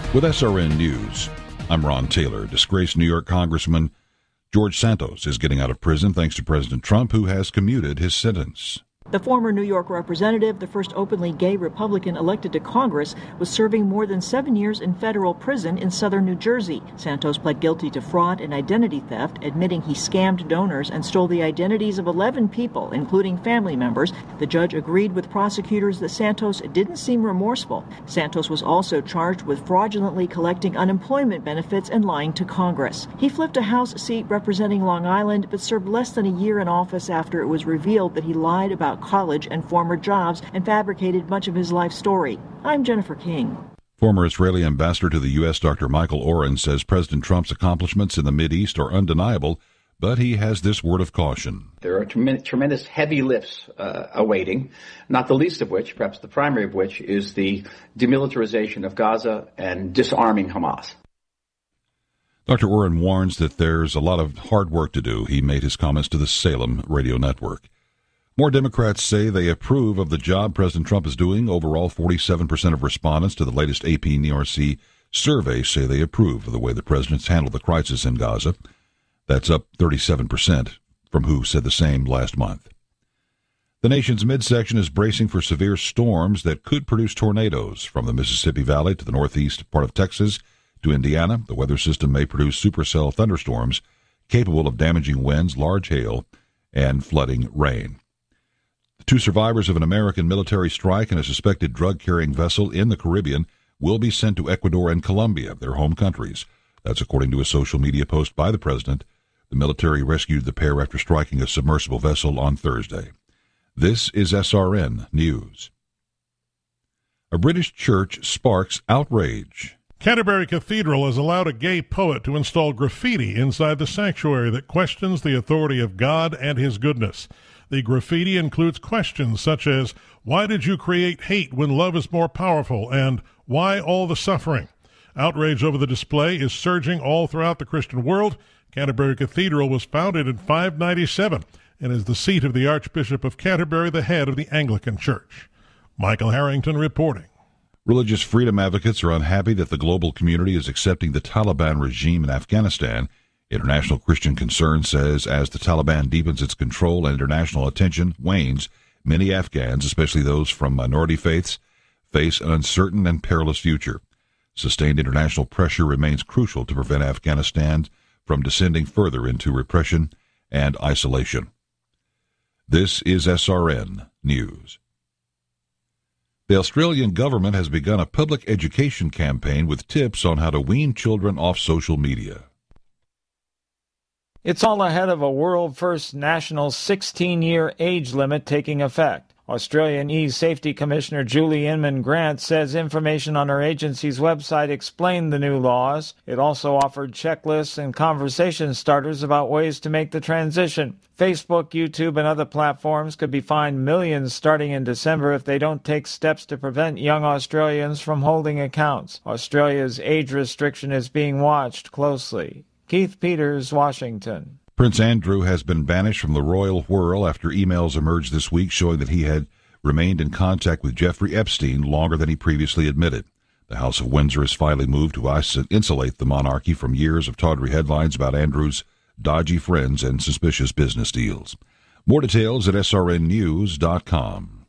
With SRN News, I'm Ron Taylor. Disgraced New York Congressman George Santos is getting out of prison thanks to President Trump, who has commuted his sentence. The former New York representative, the first openly gay Republican elected to Congress, was serving more than 7 years in federal prison in southern New Jersey. Santos pled guilty to fraud and identity theft, admitting he scammed donors and stole the identities of 11 people, including family members. The judge agreed with prosecutors that Santos didn't seem remorseful. Santos was also charged with fraudulently collecting unemployment benefits and lying to Congress. He flipped a House seat representing Long Island, but served less than a year in office after it was revealed that he lied about college and former jobs and fabricated much of his life story. I'm Jennifer King. Former Israeli ambassador to the U.S., Dr. Michael Oren, says President Trump's accomplishments in the Mideast are undeniable, but he has this word of caution. There are tremendous heavy lifts awaiting, not the least of which, perhaps the primary of which, is the demilitarization of Gaza and disarming Hamas. Dr. Oren warns that there's a lot of hard work to do. He made his comments to the Salem radio network. More Democrats say they approve of the job President Trump is doing. Overall, 47% of respondents to the latest AP-NRC survey say they approve of the way the president's handled the crisis in Gaza. That's up 37% from who said the same last month. The nation's midsection is bracing for severe storms that could produce tornadoes. From the Mississippi Valley to the northeast part of Texas to Indiana, the weather system may produce supercell thunderstorms capable of damaging winds, large hail, and flooding rain. The 2 survivors of an American military strike and a suspected drug-carrying vessel in the Caribbean will be sent to Ecuador and Colombia, their home countries. That's according to a social media post by the president. The military rescued the pair after striking a submersible vessel on Thursday. This is SRN News. A British church sparks outrage. Canterbury Cathedral has allowed a gay poet to install graffiti inside the sanctuary that questions the authority of God and his goodness. The graffiti includes questions such as, why did you create hate when love is more powerful, and why all the suffering? Outrage over the display is surging all throughout the Christian world. Canterbury Cathedral was founded in 597 and is the seat of the Archbishop of Canterbury, the head of the Anglican Church. Michael Harrington reporting. Religious freedom advocates are unhappy that the global community is accepting the Taliban regime in Afghanistan. International Christian Concern says as the Taliban deepens its control and international attention wanes, many Afghans, especially those from minority faiths, face an uncertain and perilous future. Sustained international pressure remains crucial to prevent Afghanistan from descending further into repression and isolation. This is SRN News. The Australian government has begun a public education campaign with tips on how to wean children off social media. It's all ahead of a world-first national 16-year age limit taking effect. Australian E-Safety Commissioner Julie Inman-Grant says information on her agency's website explained the new laws. It also offered checklists and conversation starters about ways to make the transition. Facebook, YouTube, and other platforms could be fined millions starting in December if they don't take steps to prevent young Australians from holding accounts. Australia's age restriction is being watched closely. Keith Peters, Washington. Prince Andrew has been banished from the royal whirl after emails emerged this week showing that he had remained in contact with Jeffrey Epstein longer than he previously admitted. The House of Windsor has finally moved to insulate the monarchy from years of tawdry headlines about Andrew's dodgy friends and suspicious business deals. More details at srnnews.com.